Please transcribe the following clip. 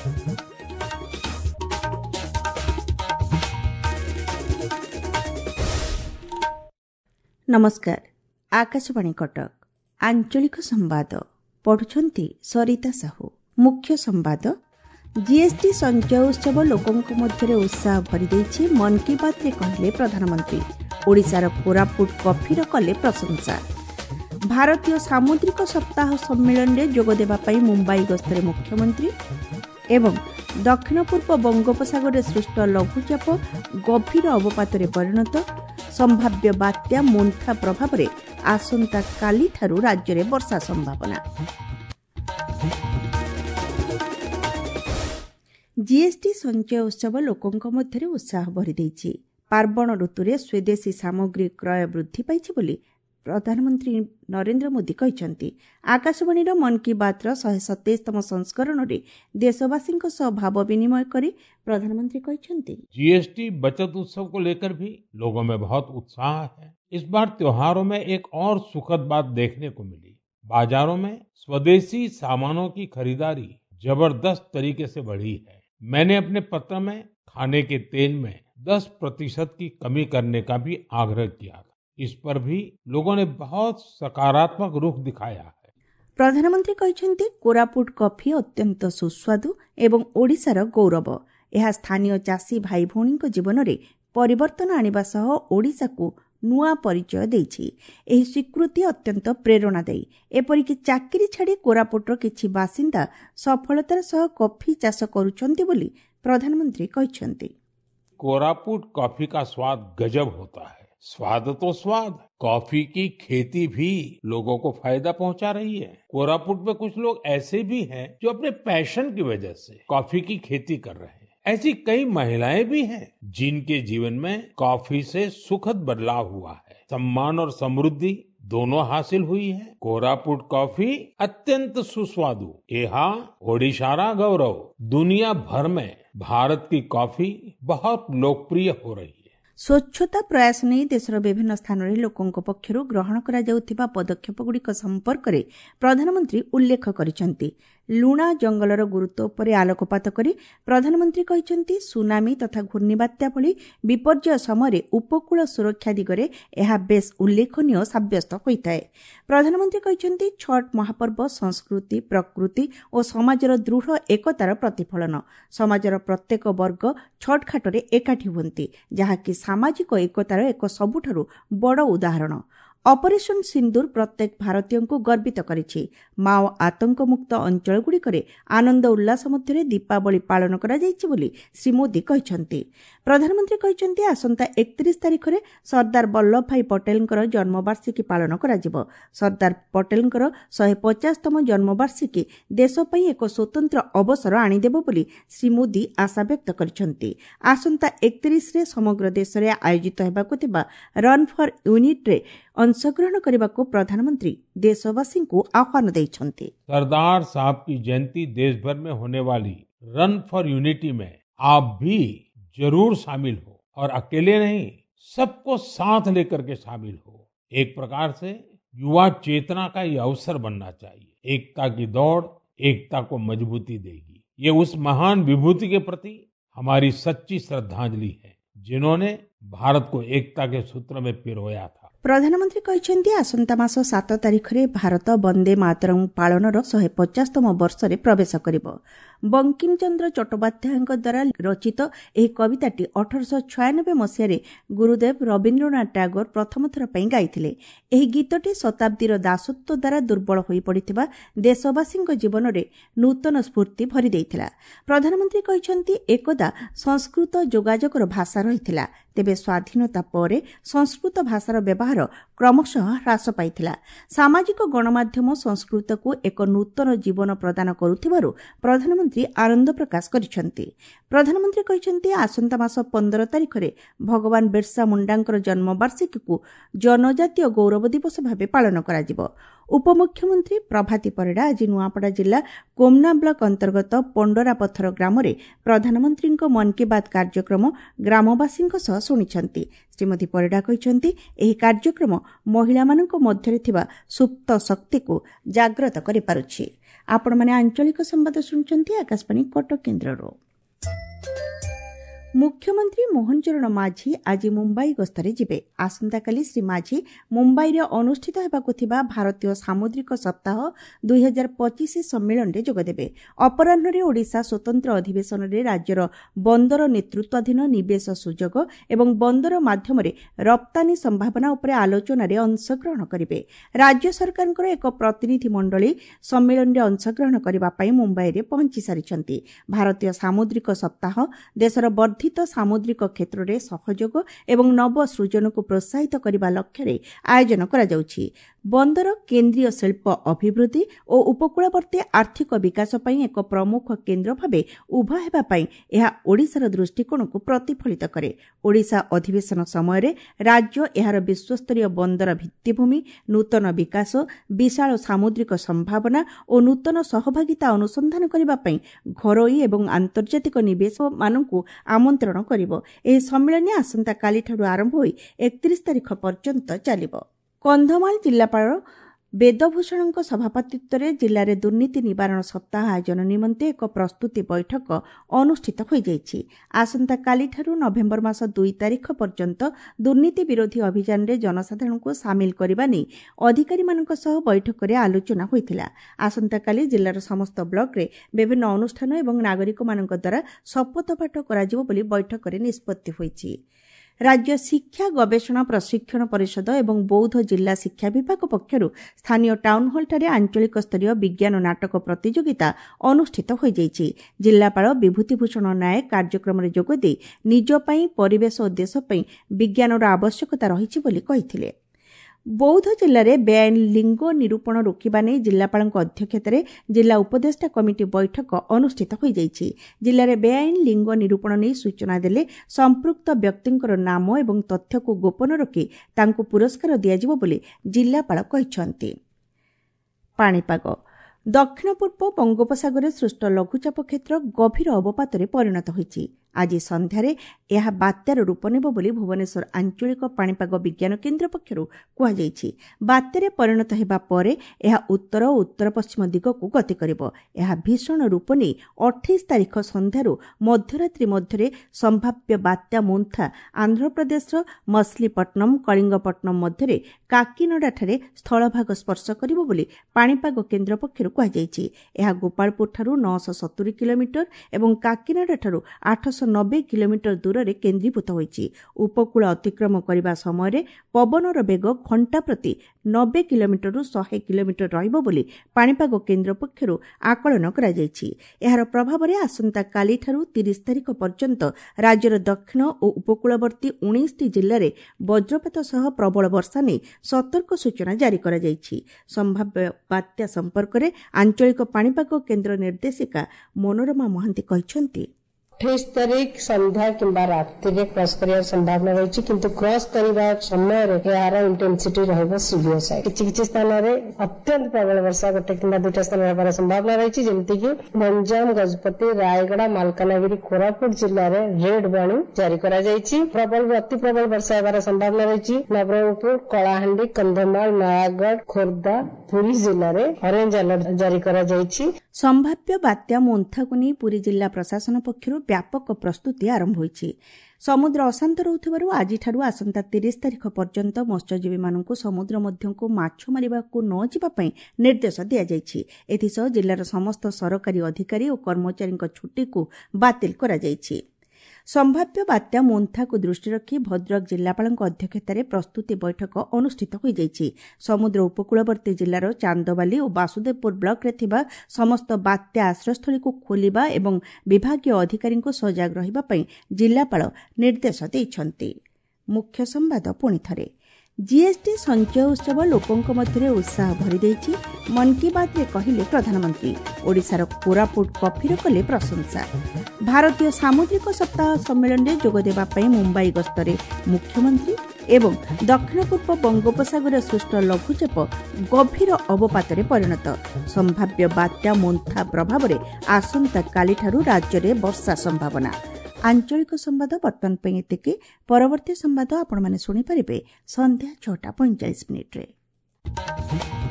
नमस्कार। आकाशवाणी कटक आंचलिक संवाद पढ़ुछंती सरिता साहू। मुख्य संवाद जीएसटी संचय उत्सव लोकों मध्य उत्साह भरी देछि। मन की बात रे कहले प्रधानमंत्री। ओडिशार कोरापुट कॉफीर कले प्रशंसा। भारतीय सामुद्रिक सप्ताह सम्मेलन रे जोग देबा पई मुंबई गस्तरे मुख्यमंत्री। एवं दक्षिण पूर्व बंगोपसागर रे सृष्ट लघुचाप गभीर अवपात रे परिणत। संभाव्य बात्या मोन्था प्रभाव रे आसंता काली ठारू राज्य रे वर्षा संभावना। जीएसटी संचय उत्सव लोकों मध्य उत्साह भरी देछि। पार्वण ऋतु रे स्वदेशी सामग्री क्रय वृद्धि पाइछि बोली प्रधानमंत्री नरेंद्र मोदी कहते। आकाशवाणी मन की बात 127तम संस्करण रे देशवासी भाव विनिमय करी प्रधानमंत्री कहते जीएसटी बचत उत्सव को लेकर भी लोगों में बहुत उत्साह है। इस बार त्योहारों में एक और सुखद बात देखने को मिली। बाजारों में स्वदेशी सामानों की खरीदारी जबरदस्त तरीके से बढ़ी है। मैंने अपने पत्र में खाने के तेल में 10% की कमी करने का भी आग्रह किया था। इस पर भी लोगों ने बहुत सकारात्मक रुख दिखाया है। प्रधानमंत्री कहते कोरापुट कॉफी अत्यंत सुस्वादु एवं ओडिशार गौरव। यह स्थानीय चाषी भाई भौणी जीवन में परिवर्तन आनिबा सह ओडिशा को नुआ परिचय देछि। एही स्वीकृति अत्यंत प्रेरणादायी। एपरिक चाकरी छाड़ी कोरापुटर किछि बासिंदा सफलतार सह कॉफी चाष करुछन्ति बोली प्रधानमंत्री कहछन्ति। कोरापुट कॉफी का स्वाद गजब होता है। स्वाद तो स्वाद, कॉफी की खेती भी लोगों को फायदा पहुंचा रही है। कोरापुट में कुछ लोग ऐसे भी हैं जो अपने पैशन की वजह से कॉफी की खेती कर रहे हैं। ऐसी कई महिलाएं भी हैं जिनके जीवन में कॉफी से सुखद बदलाव हुआ है। सम्मान और समृद्धि दोनों हासिल हुई है। कोरापुट कॉफी अत्यंत सुस्वादु। एहा ओडिशारा गौरव। दुनिया भर में भारत की कॉफी बहुत लोकप्रिय हो रही है। स्वच्छता प्रयास नहीं देशर विभिन्न स्थान में लोकों पक्षर ग्रहण करा जाउथिबा पदक्षेपगुड़िक संपर्क में प्रधानमंत्री उल्लेख करिसेंति। लुणा जंगलर गुरुत्व पर आलोकपात करी प्रधानमंत्री कहते सुनामी तथा घूर्णिबात्या भली विपर्यय समय उपकूल सुरक्षा दिगरे यह बेस उल्लेखनीय साब्यस्त होता है। प्रधानमंत्री कहते छठ महापर्व संस्कृति प्रकृति और समाजर दृढ़ एकतार प्रतिफलन। समाजर प्रत्येक वर्ग छठ घाटरे एकाठी हुंती, जहाँकि सामाजिक एकतार एक सबुठारु बड़ उदाहरण। ऑपरेशन सिंदूर प्रत्येक भारतीय को गर्वित करिछि। माओ आतंक मुक्त अंचलगुड़िकरे आनंद उल्लास मध्य दीपावली पालन करा जाइछि बोली श्री मोदी कहछन्ति। प्रधानमंत्री कहछन्ति आसंता 31 तारिख रे सरदार वल्लभ भाई पटेलଙ୍କର जन्मवार्षिकी पालन करा जिवो। सरदार पटेलଙ୍କର 150तम जन्मवार्षिकी देश पई एक स्वतंत्र अवसर आनी देबो बोली श्री मोदी आशा व्यक्त करछन्ति। आसंता 31 रे समग्र देश रे आयोजित हेबाकु थिबा रन फॉर यूनिटी रे अंशग्रहण करने को प्रधानमंत्री देशवासी को आह्वान देइछन्ति। सरदार साहब की जयंती देश भर में होने वाली रन फॉर यूनिटी में आप भी जरूर शामिल हो और अकेले नहीं, सबको साथ लेकर के शामिल हो। एक प्रकार से युवा चेतना का ये अवसर बनना चाहिए। एकता की दौड़ एकता को मजबूती देगी। ये उस महान विभूति के प्रति हमारी सच्ची श्रद्धांजलि है जिन्होंने भारत को एकता के सूत्र में पिरोया था। प्रधानमंत्री कहते आसंता मास 7 तारिख रे भारत वंदे मातरम पालनर 150तम वर्ष रे प्रवेश करिबो। बंकिम चंद्र चट्टोपाध्याय द्वारा रचित एही कविताटी 1896 मसीह गुरुदेव रवीन्द्रनाथ टैगोर प्रथम थर पई गाइथिले। एही गीतटी शताब्दीर दासत्व द्वारा दुर्बल होई पड़िथिबा देशवासी जीवन रे नूतन स्फूर्ति भरी देइथिला। प्रधानमंत्री कहते एकदा संस्कृत जोगाजोगर भाषा रहिथिला, तेबे स्वाधीनता परे संस्कृत भाषार व्यवहार क्रमशः ह्रास पाइथिला। सामाजिक गणमाध्यम संस्कृत को एक नूतन जीवन प्रदान करुथिबारु प्रधानमंत्री आनंद प्रकाश करिसेंति। प्रधानमंत्री कहते आसंता मास 15 तारिख रे भगवान बिरसा मुंडांकर जन्मवार्षिकी को जनजातीय गौरव दिवस भावे पालन करा जिवो। उपमुख्यमंत्री प्रभाती परिडा आज नुआपड़ा जिला कोमना ब्लॉक अंतर्गत पंडरा पत्थर ग्राम रे प्रधानमंत्री मन की बात कार्यक्रम ग्रामवासी शुणिछन्ति। श्रीमती परिडा कहते एही कार्यक्रम महिला मानक मध्यरे थिबा सुप्त शक्ति को जागृत करि पारुछि। ଆପଣମାନେ ଆଞ୍ଚଳିକ ସମ୍ବାଦ ଶୁଣୁଛନ୍ତି ଆକାଶବାଣୀ କଟକ କେନ୍ଦ୍ରରୁ। ମୁଖ୍ୟମନ୍ତ୍ରୀ ମୋହନ ଚରଣ ମାଝୀ ଆଜି ମୁମ୍ବାଇ ଗସ୍ତରେ ଯିବେ। ଆସନ୍ତାକାଲି ଶ୍ରୀ ମାଝୀ ମୁମ୍ବାଇରେ ଅନୁଷ୍ଠିତ ହେବାକୁ ଥିବା ଭାରତୀୟ ସାମୁଦ୍ରିକ ସପ୍ତାହ 2025 ସମ୍ମିଳନୀରେ ଯୋଗଦେବେ। ଅପରାହ୍ନରେ ଓଡ଼ିଶା ସ୍ୱତନ୍ତ୍ର ଅଧିବେଶନରେ ରାଜ୍ୟର ବନ୍ଦର ନେତୃତ୍ୱାଧୀନ ନିବେଶ ସୁଯୋଗ ଏବଂ ବନ୍ଦର ମାଧ୍ୟମରେ ରପ୍ତାନୀ ସମ୍ଭାବନା ଉପରେ ଆଲୋଚନାରେ ଅଂଶଗ୍ରହଣ କରିବେ। ରାଜ୍ୟ ସରକାରଙ୍କର ଏକ ପ୍ରତିନିଧି ମଣ୍ଡଳୀ ସମ୍ମିଳନୀରେ ଅଂଶଗ୍ରହଣ କରିବା ପାଇଁ ମୁମ୍ବାଇରେ ପହଞ୍ଚି ସାରିଛନ୍ତି। ଭାରତୀୟ ସାମୁଦ୍ରିକ ସପ୍ତାହ ଦେଶର ବର୍ଦ୍ଧିତ ସାମୁଦ୍ରିକ କ୍ଷେତ୍ରରେ ସହଯୋଗ ଏବଂ ନବସୃଜନକୁ ପ୍ରୋତ୍ସାହିତ କରିବା ଲକ୍ଷ୍ୟରେ ଆୟୋଜନ କରାଯାଉଛି। ବନ୍ଦର କେନ୍ଦ୍ରୀୟ ଶିଳ୍ପ ଅଭିବୃଦ୍ଧି ଓ ଉପକୂଳବର୍ତ୍ତୀ ଆର୍ଥିକ ବିକାଶ ପାଇଁ ଏକ ପ୍ରମୁଖ କେନ୍ଦ୍ର ଭାବେ ଉଭା ହେବା ପାଇଁ ଏହା ଓଡ଼ିଶାର ଦୃଷ୍ଟିକୋଣକୁ ପ୍ରତିଫଳିତ କରେ। ଓଡ଼ିଶା ଅଧିବେଶନ ସମୟରେ ରାଜ୍ୟ ଏହାର ବିଶ୍ୱସ୍ତରୀୟ ବନ୍ଦର ଭିତ୍ତିଭୂମି, ନୂତନ ବିକାଶ, ବିଶାଳ ସାମୁଦ୍ରିକ ସମ୍ଭାବନା ଓ ନୂତନ ସହଭାଗିତା ଅନୁସନ୍ଧାନ କରିବା ପାଇଁ ଘରୋଇ ଏବଂ ଆନ୍ତର୍ଜାତିକ ନିବେଶକମାନଙ୍କୁ ଆମନ୍ତ୍ରଣ କରିବ। ଏହି ସମ୍ମିଳନୀ ଆସନ୍ତାକାଲିଠାରୁ ଆରମ୍ଭ ହୋଇ 31 ତାରିଖ ପର୍ଯ୍ୟନ୍ତ ଚାଲିବ। କନ୍ଧମାଳ ଜିଲ୍ଲାପାଳ ବେଦଭୂଷଣଙ୍କ ସଭାପତିତ୍ୱରେ ଜିଲ୍ଲାରେ ଦୁର୍ନୀତି ନିବାରଣ ସପ୍ତାହ ଆୟୋଜନ ନିମନ୍ତେ ଏକ ପ୍ରସ୍ତୁତି ବୈଠକ ଅନୁଷ୍ଠିତ ହୋଇଯାଇଛି। ଆସନ୍ତାକାଲିଠାରୁ ନଭେମ୍ବର ମାସ 2 ତାରିଖ ପର୍ଯ୍ୟନ୍ତ ଦୁର୍ନୀତି ବିରୋଧୀ ଅଭିଯାନରେ ଜନସାଧାରଣଙ୍କୁ ସାମିଲ କରିବା ନେଇ ଅଧିକାରୀମାନଙ୍କ ସହ ବୈଠକରେ ଆଲୋଚନା ହୋଇଥିଲା। ଆସନ୍ତାକାଲି ଜିଲ୍ଲାର ସମସ୍ତ ବ୍ଲକରେ ବିଭିନ୍ନ ଅନୁଷ୍ଠାନ ଏବଂ ନାଗରିକମାନଙ୍କ ଦ୍ୱାରା ଶପଥପାଠ କରାଯିବ ବୋଲି ବୈଠକରେ ନିଷ୍ପତ୍ତି ହୋଇଛି। ରାଜ୍ୟ ଶିକ୍ଷା ଗବେଷଣା ପ୍ରଶିକ୍ଷଣ ପରିଷଦ ଏବଂ ବୌଦ୍ଧ ଜିଲ୍ଲା ଶିକ୍ଷା ବିଭାଗ ପକ୍ଷରୁ ସ୍ଥାନୀୟ ଟାଉନହଲଠାରେ ଆଞ୍ଚଳିକ ସ୍ତରୀୟ ବିଜ୍ଞାନ ନାଟକ ପ୍ରତିଯୋଗିତା ଅନୁଷ୍ଠିତ ହୋଇଯାଇଛି। ଜିଲ୍ଲାପାଳ ବିଭୂତିଭୂଷଣ ନାୟକ କାର୍ଯ୍ୟକ୍ରମରେ ଯୋଗଦେଇ ନିଜ ପାଇଁ, ପରିବେଶ ଓ ଦେଶ ପାଇଁ ବିଜ୍ଞାନର ଆବଶ୍ୟକତା ରହିଛି ବୋଲି କହିଥିଲେ। ବୌଦ୍ଧ ଜିଲ୍ଲାରେ ବେଆଇନ ଲିଙ୍ଗ ନିରୂପଣ ରୋକିବା ନେଇ ଜିଲ୍ଲାପାଳଙ୍କ ଅଧ୍ୟକ୍ଷତାରେ ଜିଲ୍ଲା ଉପଦେଷ୍ଟା କମିଟି ବୈଠକ ଅନୁଷ୍ଠିତ ହୋଇଯାଇଛି। ଜିଲ୍ଲାରେ ବେଆଇନ ଲିଙ୍ଗ ନିରୂପଣ ନେଇ ସୂଚନା ଦେଲେ ସମ୍ପୃକ୍ତ ବ୍ୟକ୍ତିଙ୍କର ନାମ ଏବଂ ତଥ୍ୟକୁ ଗୋପନ ରଖି ତାଙ୍କୁ ପୁରସ୍କାର ଦିଆଯିବ ବୋଲି ଜିଲ୍ଲାପାଳ କହିଛନ୍ତି। ପାଣିପାଗ। ଦକ୍ଷିଣ ପୂର୍ବ ବଙ୍ଗୋପସାଗରରେ ସୃଷ୍ଟ ଲଘୁଚାପ କ୍ଷେତ୍ର ଗଭୀର ଅବପାତରେ ପରିଣତ ହୋଇଛି। ଆଜି ସନ୍ଧ୍ୟାରେ ଏହା ବାତ୍ୟାର ରୂପ ନେବ ବୋଲି ଭୁବନେଶ୍ୱର ଆଞ୍ଚଳିକ ପାଣିପାଗ ବିଜ୍ଞାନ କେନ୍ଦ୍ର ପକ୍ଷରୁ କୁହାଯାଇଛି। ବାତ୍ୟାରେ ପରିଣତ ହେବା ପରେ ଏହା ଉତ୍ତର ଓ ଉତ୍ତର ପଶ୍ଚିମ ଦିଗକୁ ଗତି କରିବ। ଏହା ଭୀଷଣ ରୂପ ନେଇ 28 ତାରିଖ ସନ୍ଧ୍ୟାରୁ ମଧ୍ୟରାତ୍ରି ମଧ୍ୟରେ ସମ୍ଭାବ୍ୟ ବାତ୍ୟା ମୁନ୍ଥା ଆନ୍ଧ୍ରପ୍ରଦେଶର ମଛଲିପଟ୍ଟନମ, କଳିଙ୍ଗପଟ୍ଟନମ ମଧ୍ୟରେ କାକିନଡାଠାରେ ସ୍ଥଳଭାଗ ସ୍ପର୍ଶ କରିବ ବୋଲି ପାଣିପାଗ କେନ୍ଦ୍ର ପକ୍ଷରୁ କୁହାଯାଇଛି। ଏହା ଗୋପାଳପୁରଠାରୁ 970 କିଲୋମିଟର ଏବଂ କାକିନାଡାଠାରୁ 890 କିଲୋମିଟର ଦୂରରେ କେନ୍ଦ୍ରୀଭୂତ ହୋଇଛି। ଉପକୂଳ ଅତିକ୍ରମ କରିବା ସମୟରେ ପବନର ବେଗ ଘଣ୍ଟା ପ୍ରତି 90 କିଲୋମିଟରରୁ 100 କିଲୋମିଟର ରହିବ ବୋଲି ପାଣିପାଗ କେନ୍ଦ୍ର ପକ୍ଷରୁ ଆକଳନ କରାଯାଇଛି। ଏହାର ପ୍ରଭାବରେ ଆସନ୍ତାକାଲିଠାରୁ 30 ତାରିଖ ପର୍ଯ୍ୟନ୍ତ ରାଜ୍ୟର ଦକ୍ଷିଣ ଓ ଉପକୂଳବର୍ତ୍ତୀ 19ଟି ଜିଲ୍ଲାରେ ବଜ୍ରପାତ ସହ ପ୍ରବଳ ବର୍ଷା ନେଇ ସତର୍କ ସୂଚନା ଜାରି କରାଯାଇଛି। ସମ୍ଭାବ୍ୟ ବାତ୍ୟା ସମ୍ପର୍କରେ ଆଞ୍ଚଳିକ ପାଣିପାଗ କେନ୍ଦ୍ର ନିର୍ଦ୍ଦେଶିକା ମନୋରମା ମହାନ୍ତି କହିଛନ୍ତି, 28 ତାରିଖ ସନ୍ଧ୍ୟା କିମ୍ବା ରାତିରେ କ୍ରସ୍ କରିବାର ସମ୍ଭାବନା ରହିଛି, କିନ୍ତୁ କ୍ରସ୍ କରିବା ସମୟରେ ଏହାର ଇଣ୍ଟେନ୍ସିଟି ରହିବ ସିଭିୟର ସାଇଡ୍। କିଛି କିଛି ସ୍ଥାନରେ ଅତ୍ୟନ୍ତ ପ୍ରବଳ ବର୍ଷା ଗୋଟେ କିମ୍ବା ଦୁଇଟା ସ୍ଥାନରେ ହେବାର ସମ୍ଭାବନା ରହିଛି, ଯେମିତିକି ଗଞ୍ଜାମ, ଗଜପତି, ରାୟଗଡ଼ା, ମାଲକାନଗିରି, କୋରାପୁଟ ଜିଲ୍ଲାରେ ରେଡ୍ ୱାର୍ଣ୍ଣିଂ ଜାରି କରାଯାଇଛି। ପ୍ରବଳରୁ ଅତି ପ୍ରବଳ ବର୍ଷା ହେବାର ସମ୍ଭାବନା ରହିଛି। ନବରଙ୍ଗପୁର, କଳାହାଣ୍ଡି, କନ୍ଧମାଳ, ନୟାଗଡ଼, ଖୋର୍ଦ୍ଧା, ପୁରୀ ଜିଲ୍ଲାରେ ଅରେଞ୍ଜ ଆଲର୍ଟ ଜାରି କରାଯାଇଛି। ସମ୍ଭାବ୍ୟ ବାତ୍ୟା ମୋନ୍ଥାକୁ ନେଇ ପୁରୀ ଜିଲ୍ଲା ପ୍ରଶାସନ ପକ୍ଷରୁ ବ୍ୟାପକ ପ୍ରସ୍ତୁତି ଆରମ୍ଭ ହୋଇଛି। ସମୁଦ୍ର ଅଶାନ୍ତ ରହୁଥିବାରୁ ଆଜିଠାରୁ ଆସନ୍ତା 30 ତାରିଖ ପର୍ଯ୍ୟନ୍ତ ମତ୍ସ୍ୟଜୀବୀମାନଙ୍କୁ ସମୁଦ୍ର ମଧ୍ୟକୁ ମାଛ ମାରିବାକୁ ନ ଯିବା ପାଇଁ ନିର୍ଦ୍ଦେଶ ଦିଆଯାଇଛି। ଏଥିସହ ଜିଲ୍ଲାର ସମସ୍ତ ସରକାରୀ ଅଧିକାରୀ ଓ କର୍ମଚାରୀଙ୍କ ଛୁଟିକୁ ବାତିଲ କରାଯାଇଛି। ସମ୍ଭାବ୍ୟ ବାତ୍ୟା ମୋନ୍ଥାକୁ ଦୃଷ୍ଟିରେ ରଖି ଭଦ୍ରକ ଜିଲ୍ଲାପାଳଙ୍କ ଅଧ୍ୟକ୍ଷତାରେ ପ୍ରସ୍ତୁତି ବୈଠକ ଅନୁଷ୍ଠିତ ହୋଇଯାଇଛି। ସମୁଦ୍ର ଉପକୂଳବର୍ତ୍ତୀ ଜିଲ୍ଲାର ଚାନ୍ଦବାଲି ଓ ବାସୁଦେବପୁର ବ୍ଲକରେ ଥିବା ସମସ୍ତ ବାତ୍ୟା ଆଶ୍ରୟସ୍ଥଳୀକୁ ଖୋଲିବା ଏବଂ ବିଭାଗୀୟ ଅଧିକାରୀଙ୍କୁ ସଜାଗ ରହିବା ପାଇଁ ଜିଲ୍ଲାପାଳ ନିର୍ଦ୍ଦେଶ ଦେଇଛନ୍ତି। ମୁଖ୍ୟ ସମ୍ବାଦ ପୁଣିଥରେ। ଜିଏସ୍ଟି ସଞ୍ଚୟ ଉତ୍ସବ ଲୋକଙ୍କ ମଧ୍ୟରେ ଉତ୍ସାହ ଭରିଦେଇଛି। ମନ୍ କି ବାତ୍ରେ କହିଲେ ପ୍ରଧାନମନ୍ତ୍ରୀ। ଓଡ଼ିଶାର କୋରାପୁଟ କଫିର କଲେ ପ୍ରଶଂସା। ଭାରତୀୟ ସାମୁଦ୍ରିକ ସପ୍ତାହ ସମ୍ମିଳନୀରେ ଯୋଗଦେବା ପାଇଁ ମୁମ୍ବାଇ ଗସ୍ତରେ ମୁଖ୍ୟମନ୍ତ୍ରୀ ଏବଂ ଦକ୍ଷିଣ ପୂର୍ବ ବଙ୍ଗୋପସାଗରରେ ସୃଷ୍ଟ ଲଘୁଚାପ ଗଭୀର ଅବପାତରେ ପରିଣତ। ସମ୍ଭାବ୍ୟ ବାତ୍ୟା ମୋନ୍ଥା ପ୍ରଭାବରେ ଆସନ୍ତାକାଲିଠାରୁ ରାଜ୍ୟରେ ବର୍ଷା ସମ୍ଭାବନା। ଆଞ୍ଚଳିକ ସମ୍ବାଦ ବର୍ତ୍ତମାନ ପାଇଁ ଏତିକି। ପରବର୍ତ୍ତୀ ସମ୍ବାଦ ଆପଣମାନେ ଶୁଣିପାରିବେ ସନ୍ଧ୍ୟା 6:45 ମିନିଟ୍ରେ।